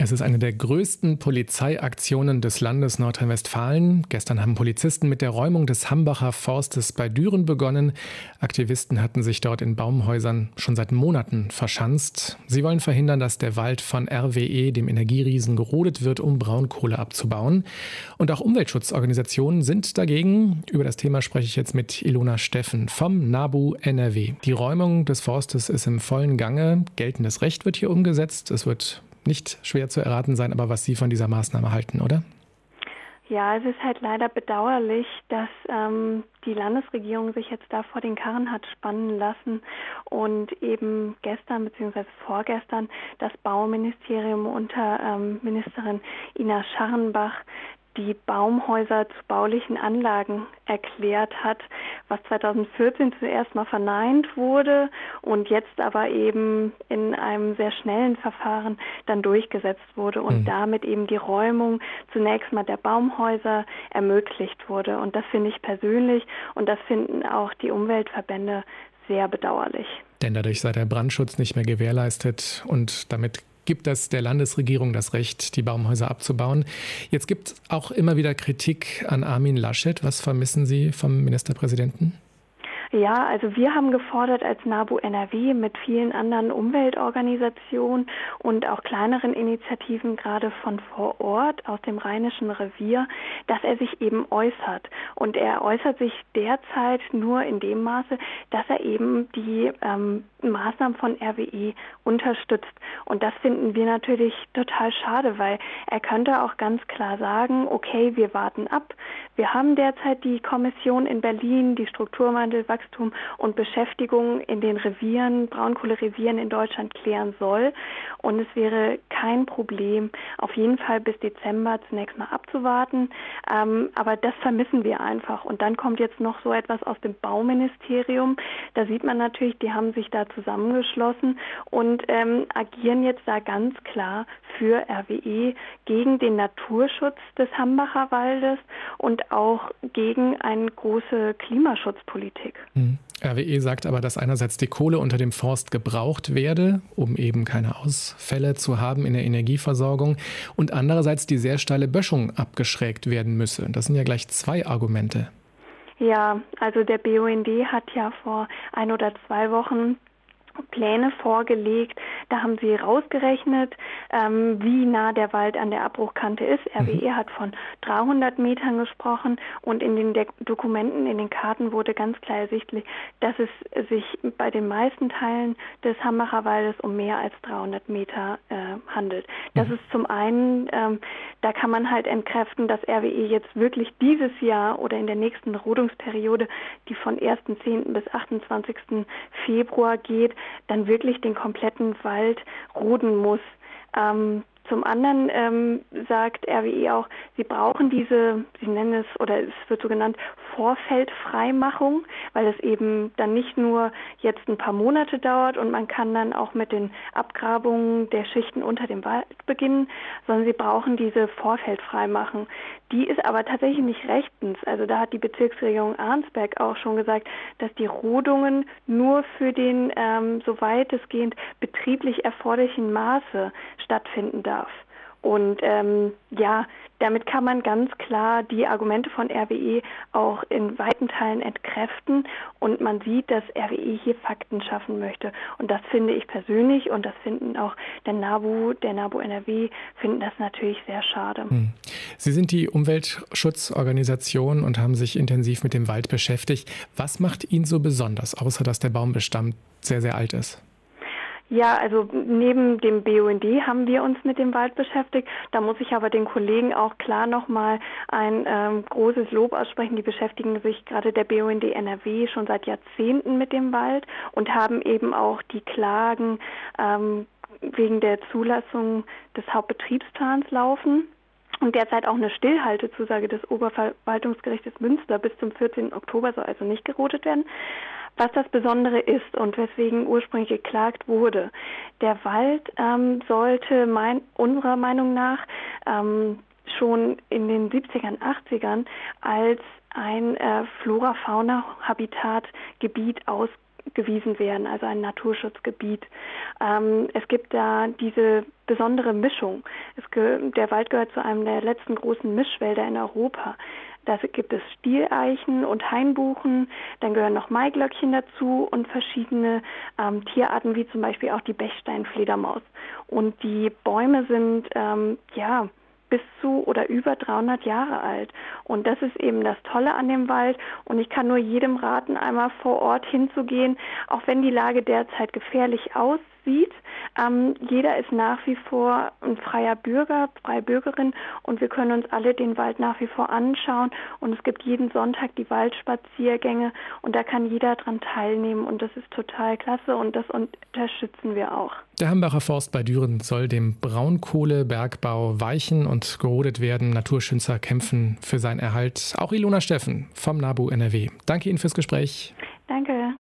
Es ist eine der größten Polizeiaktionen des Landes Nordrhein-Westfalen. Gestern haben Polizisten mit der Räumung des Hambacher Forstes bei Düren begonnen. Aktivisten hatten sich dort in Baumhäusern schon seit Monaten verschanzt. Sie wollen verhindern, dass der Wald von RWE, dem Energieriesen, gerodet wird, um Braunkohle abzubauen. Und auch Umweltschutzorganisationen sind dagegen. Über das Thema spreche ich jetzt mit Ilona Steffen vom NABU NRW. Die Räumung des Forstes ist im vollen Gange. Geltendes Recht wird hier umgesetzt. Es wird nicht schwer zu erraten sein, aber was Sie von dieser Maßnahme halten, oder? Ja, es ist halt leider bedauerlich, dass die Landesregierung sich jetzt da vor den Karren hat spannen lassen und eben gestern bzw. vorgestern das Bauministerium unter Ministerin Ina Scharrenbach die Baumhäuser zu baulichen Anlagen erklärt hat, was 2014 zuerst mal verneint wurde und jetzt aber eben in einem sehr schnellen Verfahren dann durchgesetzt wurde und damit eben die Räumung zunächst mal der Baumhäuser ermöglicht wurde. Und das finde ich persönlich und das finden auch die Umweltverbände sehr bedauerlich. Denn dadurch sei der Brandschutz nicht mehr gewährleistet und damit gibt es der Landesregierung das Recht, die Baumhäuser abzubauen. Jetzt gibt es auch immer wieder Kritik an Armin Laschet. Was vermissen Sie vom Ministerpräsidenten? Ja, also wir haben gefordert als NABU NRW mit vielen anderen Umweltorganisationen und auch kleineren Initiativen, gerade von vor Ort aus dem Rheinischen Revier, dass er sich eben äußert. Und er äußert sich derzeit nur in dem Maße, dass er eben die Maßnahmen von RWE unterstützt. Und das finden wir natürlich total schade, weil er könnte auch ganz klar sagen, okay, wir warten ab. Wir haben derzeit die Kommission in Berlin, die Strukturwandel, Wachstum und Beschäftigung in den Revieren, Braunkohlerevieren in Deutschland klären soll. Und es wäre kein Problem, auf jeden Fall bis Dezember zunächst mal abzuwarten. Aber das vermissen wir einfach. Und dann kommt jetzt noch so etwas aus dem Bauministerium. Da sieht man natürlich, die haben sich da zusammengeschlossen und agieren jetzt da ganz klar für RWE gegen den Naturschutz des Hambacher Waldes und auch gegen eine große Klimaschutzpolitik. RWE sagt aber, dass einerseits die Kohle unter dem Forst gebraucht werde, um eben keine Ausfälle zu haben in der Energieversorgung, und andererseits die sehr steile Böschung abgeschrägt werden müsse. Das sind ja gleich zwei Argumente. Ja, also der BUND hat ja vor 1 oder 2 Wochen Pläne vorgelegt. Da haben sie rausgerechnet, wie nah der Wald an der Abbruchkante ist. RWE hat von 300 Metern gesprochen und in den Dokumenten, in den Karten wurde ganz klar ersichtlich, dass es sich bei den meisten Teilen des Hambacher Waldes um mehr als 300 Meter handelt. Das ist zum einen, da kann man halt entkräften, dass RWE jetzt wirklich dieses Jahr oder in der nächsten Rodungsperiode, die von 1.10. bis 28. Februar geht, dann wirklich den kompletten Wald roden muss. Zum anderen sagt RWE auch, sie brauchen diese, sie nennen es, oder es wird so genannt, Vorfeldfreimachung, weil es eben dann nicht nur jetzt ein paar Monate dauert und man kann dann auch mit den Abgrabungen der Schichten unter dem Wald beginnen, sondern sie brauchen diese Vorfeldfreimachung. Die ist aber tatsächlich nicht rechtens. Also da hat die Bezirksregierung Arnsberg auch schon gesagt, dass die Rodungen nur für den, so weitestgehend betrieblich erforderlichen Maße stattfinden darf. Und damit kann man ganz klar die Argumente von RWE auch in weiten Teilen entkräften und man sieht, dass RWE hier Fakten schaffen möchte. Und das finde ich persönlich und das finden auch der NABU NRW, finden das natürlich sehr schade. Sie sind die Umweltschutzorganisation und haben sich intensiv mit dem Wald beschäftigt. Was macht ihn so besonders, außer dass der Baumbestand sehr, sehr alt ist? Ja, also neben dem BUND haben wir uns mit dem Wald beschäftigt. Da muss ich aber den Kollegen auch klar nochmal ein großes Lob aussprechen. Die beschäftigen sich, gerade der BUND NRW, schon seit Jahrzehnten mit dem Wald und haben eben auch die Klagen wegen der Zulassung des Hauptbetriebsplans laufen. Und derzeit auch eine Stillhaltezusage des Oberverwaltungsgerichtes Münster bis zum 14. Oktober soll also nicht gerodet werden. Was das Besondere ist und weswegen ursprünglich geklagt wurde, der Wald sollte unserer Meinung nach schon in den 70ern, 80ern als ein Flora-Fauna-Habitatgebiet ausgewiesen werden, also ein Naturschutzgebiet. Es gibt da diese besondere Mischung. Der Wald gehört zu einem der letzten großen Mischwälder in Europa. Da gibt es Stieleichen und Hainbuchen, dann gehören noch Maiglöckchen dazu und verschiedene Tierarten, wie zum Beispiel auch die Bechsteinfledermaus. Und die Bäume sind bis zu oder über 300 Jahre alt. Und das ist eben das Tolle an dem Wald. Und ich kann nur jedem raten, einmal vor Ort hinzugehen, auch wenn die Lage derzeit gefährlich aussieht. Jeder ist nach wie vor ein freier Bürger, freie Bürgerin und wir können uns alle den Wald nach wie vor anschauen. Und es gibt jeden Sonntag die Waldspaziergänge und da kann jeder dran teilnehmen und das ist total klasse und das unterstützen wir auch. Der Hambacher Forst bei Düren soll dem Braunkohlebergbau weichen und gerodet werden. Naturschützer kämpfen für seinen Erhalt. Auch Ilona Steffen vom NABU NRW. Danke Ihnen fürs Gespräch. Danke.